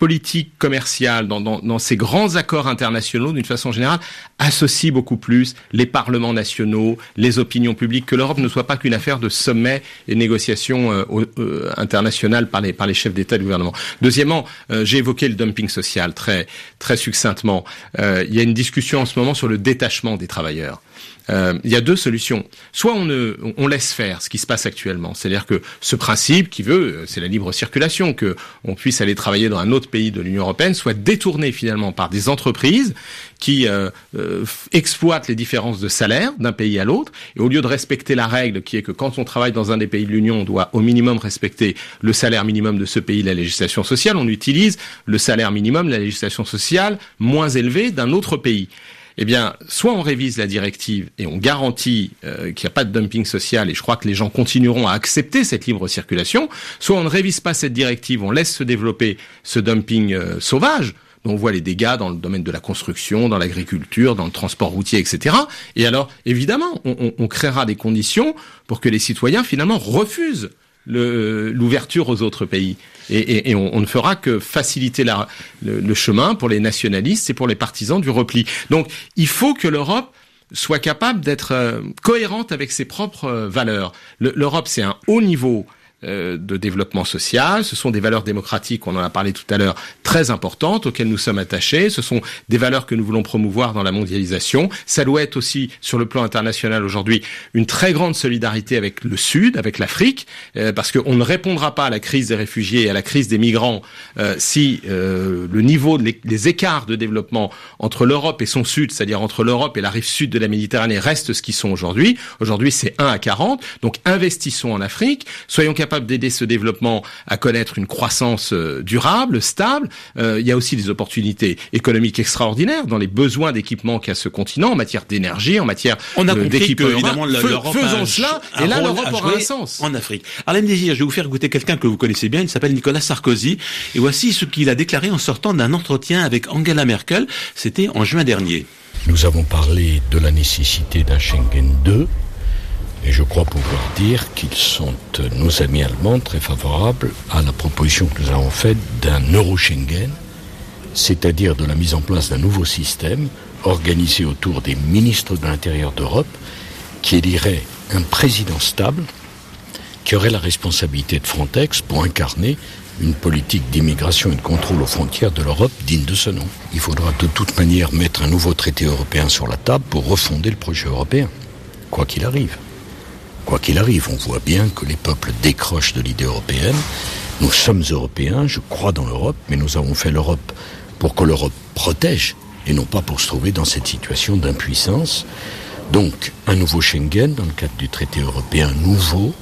politique commerciale, dans, dans, dans ces grands accords internationaux, d'une façon générale, associe beaucoup plus les parlements nationaux, les opinions publiques, que l'Europe ne soit pas qu'une affaire de sommets et négociations euh, euh, internationales par les, par les chefs d'État et de gouvernement. Deuxièmement, euh, j'ai évoqué le dumping social très, très succinctement. Euh, il y a une discussion en ce moment sur le détachement des travailleurs. Euh, il y a deux solutions. Soit on, ne, on laisse faire ce qui se passe actuellement, c'est-à-dire que ce principe qui veut, c'est la libre circulation, que on puisse aller travailler dans un autre pays de l'Union européenne, soit détourné finalement par des entreprises qui euh, euh, exploitent les différences de salaire d'un pays à l'autre, et au lieu de respecter la règle qui est que quand on travaille dans un des pays de l'Union, on doit au minimum respecter le salaire minimum de ce pays, la législation sociale, on utilise le salaire minimum, la législation sociale moins élevée d'un autre pays. Eh bien, soit on révise la directive et on garantit euh, qu'il n'y a pas de dumping social, et je crois que les gens continueront à accepter cette libre circulation, soit on ne révise pas cette directive, on laisse se développer ce dumping euh, sauvage, dont on voit les dégâts dans le domaine de la construction, dans l'agriculture, dans le transport routier, et cetera. Et alors, évidemment, on, on, on créera des conditions pour que les citoyens, finalement, refusent le, l'ouverture aux autres pays. Et, et, et on, on ne fera que faciliter la, le, le chemin pour les nationalistes et pour les partisans du repli. Donc, il faut que l'Europe soit capable d'être euh, cohérente avec ses propres euh, valeurs. Le, L'Europe, c'est un haut niveau euh, de développement social. Ce sont des valeurs démocratiques, on en a parlé tout à l'heure, très importantes, auxquelles nous sommes attachés. Ce sont des valeurs que nous voulons promouvoir dans la mondialisation. Ça doit être aussi, sur le plan international aujourd'hui, une très grande solidarité avec le Sud, avec l'Afrique, euh, parce qu'on ne répondra pas à la crise des réfugiés et à la crise des migrants euh, si euh, le niveau, de les écarts de développement entre l'Europe et son Sud, c'est-à-dire entre l'Europe et la rive sud de la Méditerranée, restent ce qu'ils sont aujourd'hui. Aujourd'hui, c'est un à quarante. Donc, investissons en Afrique. Soyons capables d'aider ce développement à connaître une croissance euh, durable, stable. Euh, il y a aussi des opportunités économiques extraordinaires dans les besoins d'équipement qu'a ce continent en matière d'énergie, en matière On a euh, compris d'équipement que, évidemment, urbain. l'Europe Faisons a cela, un et là, rôle l'Europe à aura jouer un sens. en Afrique. Alain Désir, je vais vous faire goûter quelqu'un que vous connaissez bien, il s'appelle Nicolas Sarkozy, et voici ce qu'il a déclaré en sortant d'un entretien avec Angela Merkel, c'était en juin dernier. Nous avons parlé de la nécessité d'un Schengen deux, et je crois pouvoir dire qu'ils sont, nos amis allemands, très favorables à la proposition que nous avons faite d'un Euro-Schengen, c'est-à-dire de la mise en place d'un nouveau système organisé autour des ministres de l'Intérieur d'Europe, qui élirait un président stable, qui aurait la responsabilité de Frontex pour incarner une politique d'immigration et de contrôle aux frontières de l'Europe digne de ce nom. Il faudra de toute manière mettre un nouveau traité européen sur la table pour refonder le projet européen, quoi qu'il arrive. Quoi qu'il arrive, on voit bien que les peuples décrochent de l'idée européenne. Nous sommes européens, je crois dans l'Europe, mais nous avons fait l'Europe pour que l'Europe protège, et non pas pour se trouver dans cette situation d'impuissance. Donc, un nouveau Schengen dans le cadre du traité européen nouveau,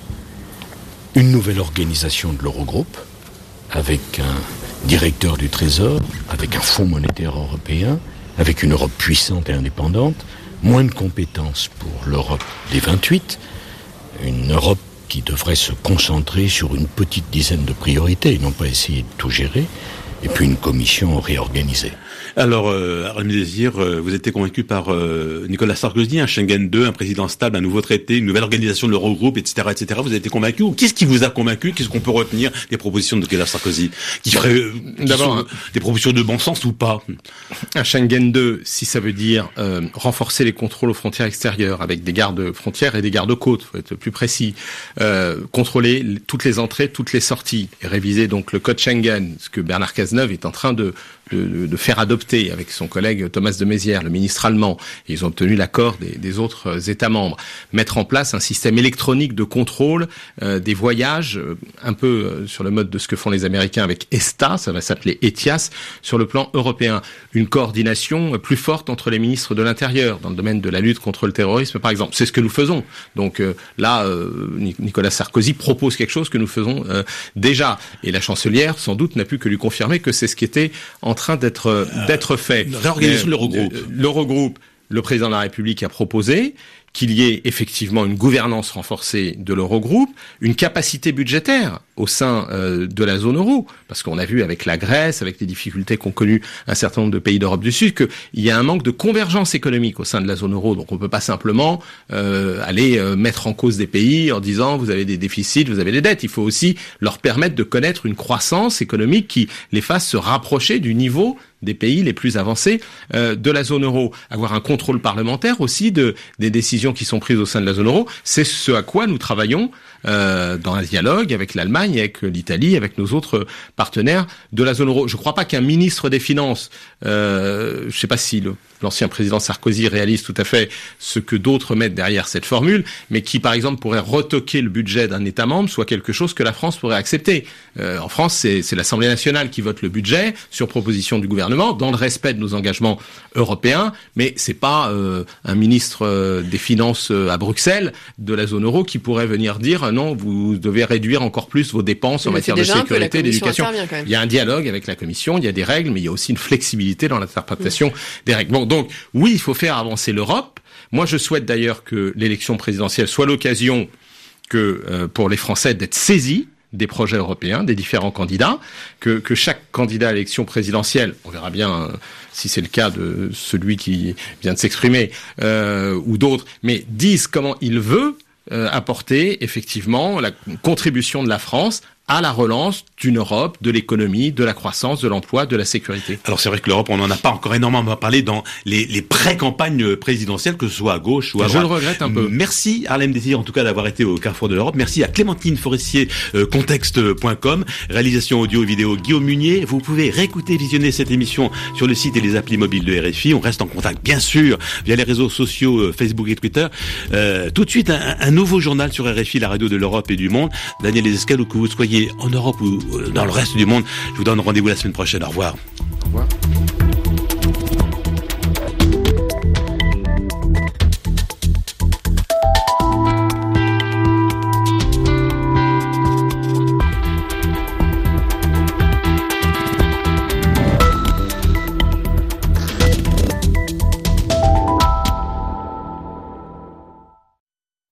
une nouvelle organisation de l'Eurogroupe, avec un directeur du Trésor, avec un fonds monétaire européen, avec une Europe puissante et indépendante, moins de compétences pour l'Europe des vingt-huit, une Europe qui devrait se concentrer sur une petite dizaine de priorités, et non pas essayer de tout gérer, et puis une commission réorganisée. Alors, euh, Alain Désir, euh, vous étiez convaincu par euh, Nicolas Sarkozy, un Schengen deux, un président stable, un nouveau traité, une nouvelle organisation de l'Eurogroupe, et cetera, et cetera. Vous avez été convaincu, ou qu'est-ce qui vous a convaincu? Qu'est-ce qu'on peut retenir des propositions de Nicolas Sarkozy, qui ferait euh, qui D'abord, sont, euh, des propositions de bon sens ou pas? Un Schengen deux, si ça veut dire euh, renforcer les contrôles aux frontières extérieures avec des gardes frontières et des gardes-côtes, faut être plus précis, euh, contrôler toutes les entrées, toutes les sorties, et réviser donc le code Schengen, ce que Bernard Cazeneuve est en train de De, de faire adopter avec son collègue Thomas de Maizière, le ministre allemand, et ils ont obtenu l'accord des, des autres États membres, mettre en place un système électronique de contrôle euh, des voyages, euh, un peu euh, sur le mode de ce que font les Américains avec ESTA, ça va s'appeler ETIAS, sur le plan européen. Une coordination euh, plus forte entre les ministres de l'Intérieur, dans le domaine de la lutte contre le terrorisme, par exemple. C'est ce que nous faisons. Donc euh, là, euh, Nicolas Sarkozy propose quelque chose que nous faisons euh, déjà. Et la chancelière, sans doute, n'a pu que lui confirmer que c'est ce qui était en train d'être d'être fait. Réorganisation de l'Eurogroupe. L'Eurogroupe, le président de la République a proposé. qu'il y ait effectivement une gouvernance renforcée de l'Eurogroupe, une capacité budgétaire au sein euh, de la zone euro, parce qu'on a vu avec la Grèce, avec les difficultés qu'ont connues un certain nombre de pays d'Europe du Sud, qu'il y a un manque de convergence économique au sein de la zone euro. Donc on peut pas simplement euh, aller euh, mettre en cause des pays en disant vous avez des déficits, vous avez des dettes. Il faut aussi leur permettre de connaître une croissance économique qui les fasse se rapprocher du niveau des pays les plus avancés euh, de la zone euro. Avoir un contrôle parlementaire aussi de des décisions qui sont prises au sein de la zone euro, c'est ce à quoi nous travaillons euh, dans un dialogue avec l'Allemagne, avec l'Italie, avec nos autres partenaires de la zone euro. Je ne crois pas qu'un ministre des Finances, euh, je ne sais pas si le, l'ancien président Sarkozy réalise tout à fait ce que d'autres mettent derrière cette formule, mais qui par exemple pourrait retoquer le budget d'un État membre, soit quelque chose que la France pourrait accepter. Euh, en France, c'est, c'est l'Assemblée nationale qui vote le budget sur proposition du gouvernement, dans le respect de nos engagements européens, mais c'est pas euh, un ministre euh, des Finances euh, à Bruxelles de la zone euro qui pourrait venir dire euh, non, vous devez réduire encore plus vos dépenses en matière de sécurité, d'éducation. Il y a un dialogue avec la Commission, il y a des règles, mais il y a aussi une flexibilité dans l'interprétation mmh. des règles. Bon, donc oui, il faut faire avancer l'Europe. Moi, je souhaite d'ailleurs que l'élection présidentielle soit l'occasion que euh, pour les Français d'être saisis des projets européens, des différents candidats, que, que chaque candidat à l'élection présidentielle, on verra bien euh, si c'est le cas de celui qui vient de s'exprimer, euh, ou d'autres, mais dise comment il veut euh, apporter effectivement la contribution de la France à la relance d'une Europe, de l'économie, de la croissance, de l'emploi, de la sécurité. Alors c'est vrai que l'Europe, on n'en a pas encore énormément parlé dans les, les pré-campagnes présidentielles, que ce soit à gauche ou à Je droite. Je le regrette un peu. Merci Harlem Désir, en tout cas, d'avoir été au carrefour de l'Europe. Merci à Clémentine Forestier, euh, contexte point com. Réalisation audio et vidéo Guillaume Munier. Vous pouvez réécouter, visionner cette émission sur le site et les applis mobiles de R F I. On reste en contact, bien sûr, via les réseaux sociaux euh, Facebook et Twitter. Euh, tout de suite, un, un nouveau journal sur R F I, la radio de l'Europe et du monde. Daniel Lesescal, où que vous soyez en Europe ou dans le reste du monde, je vous donne rendez-vous la semaine prochaine. Au revoir. Au revoir.